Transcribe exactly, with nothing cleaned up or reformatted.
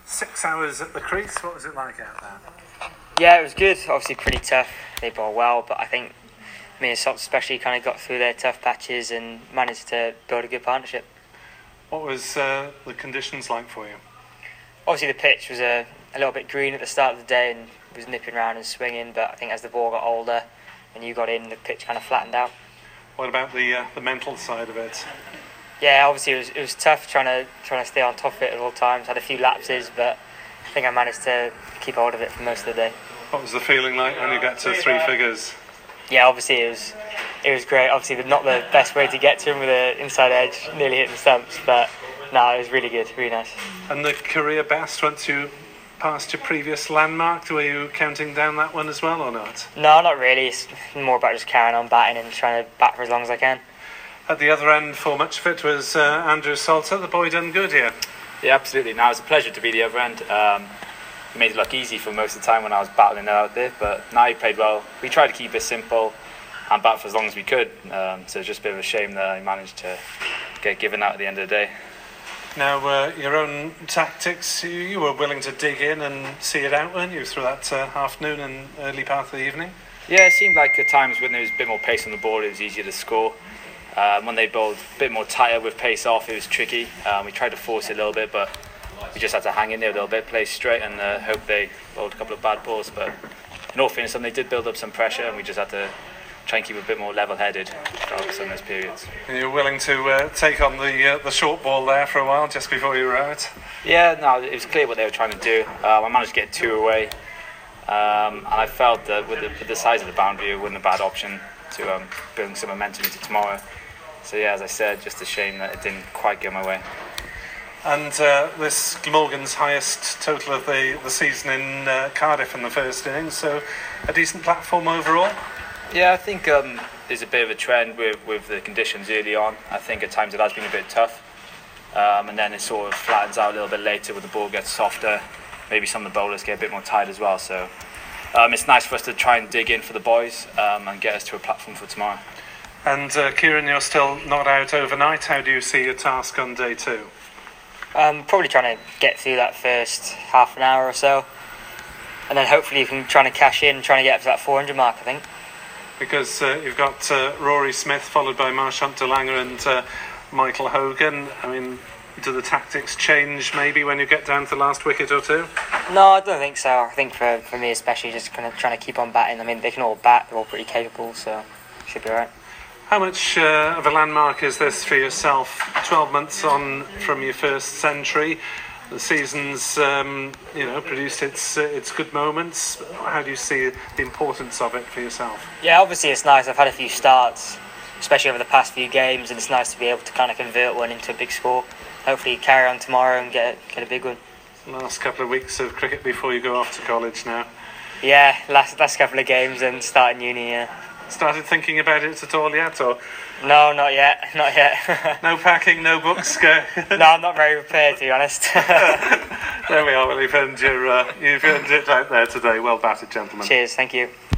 Six hours at the crease. What was it like out there? Yeah, it was good. Obviously pretty tough. They bowled well, but I think me and Sops especially kind of got through their tough patches and managed to build a good partnership. What was uh, the conditions like for you? Obviously the pitch was a, a little bit green at the start of the day and was nipping around and swinging, but I think as the ball got older and you got in, the pitch kind of flattened out. What about the uh, the mental side of it? Yeah, obviously it was it was tough trying to trying to stay on top of it at all times. Had a few lapses, but I think I managed to keep hold of it for most of the day. What was the feeling like when you got to three figures? Yeah, obviously it was it was great. Obviously not the best way to get to him with an inside edge, nearly hitting the stumps, but no, it was really good, really nice. And the career best once you passed your previous landmark, were you counting down that one as well or not? No, not really. It's more about just carrying on batting and trying to bat for as long as I can. At the other end, for much of it, was uh, Andrew Salter. The boy done good here. Yeah, absolutely. Now, it was a pleasure to be the other end. Um, he made it look easy for most of the time when I was battling it out there, but now he played well. We tried to keep it simple and bat for as long as we could, um, so it's just a bit of a shame that I managed to get given out at the end of the day. Now, uh, your own tactics, you, you were willing to dig in and see it out, weren't you, through that uh, afternoon and early part of the evening? Yeah, it seemed like at times when there was a bit more pace on the ball, it was easier to score. Um, when they bowled a bit more tighter with pace off, it was tricky. Um, we tried to force it a little bit, but we just had to hang in there a little bit, play straight, and uh, hope they bowled a couple of bad balls. But in all fairness, they did build up some pressure, and we just had to try and keep a bit more level-headed throughout some of those periods. And you were willing to uh, take on the uh, the short ball there for a while, just before you were out? Yeah, no, it was clear what they were trying to do. Um, I managed to get two away, um, and I felt that with the, with the size of the boundary, it wasn't a bad option to um, bring some momentum into tomorrow. So yeah, as I said, just a shame that it didn't quite go my way. And uh, this Glamorgan's highest total of the, the season in uh, Cardiff in the first innings, so a decent platform overall? Yeah, I think um, there's a bit of a trend with, with the conditions early on. I think at times it has been a bit tough, um, and then it sort of flattens out a little bit later when the ball gets softer. Maybe some of the bowlers get a bit more tired as well, so um, it's nice for us to try and dig in for the boys um, and get us to a platform for tomorrow. And uh, Kieran, you're still not out overnight. How do you see your task on day two? Um, probably trying to get through that first half an hour or so, and then hopefully you can try to cash in, trying to get up to that four hundred mark, I think. Because uh, you've got uh, Rory Smith followed by Marchant de Lange and uh, Michael Hogan. I mean, do the tactics change maybe when you get down to the last wicket or two? No, I don't think so. I think for, for me especially, just kind of trying to keep on batting. I mean, they can all bat, they're all pretty capable, so should be alright. How much uh, of a landmark is this for yourself? twelve months on from your first century. The season's, um, you know, produced its uh, its good moments. How do you see the importance of it for yourself? Yeah, obviously it's nice. I've had a few starts, especially over the past few games, and it's nice to be able to kind of convert one into a big score. Hopefully carry on tomorrow and get get a big one. Last couple of weeks of cricket before you go off to college now. Yeah, last last couple of games and starting uni, yeah. Started thinking about it at all yet, or? No, not yet, not yet. No packing, no books, go? No, I'm not very prepared, to be honest. There we are, well, you've earned, your, uh, you've earned it out there today. Well batted, gentlemen. Cheers, thank you.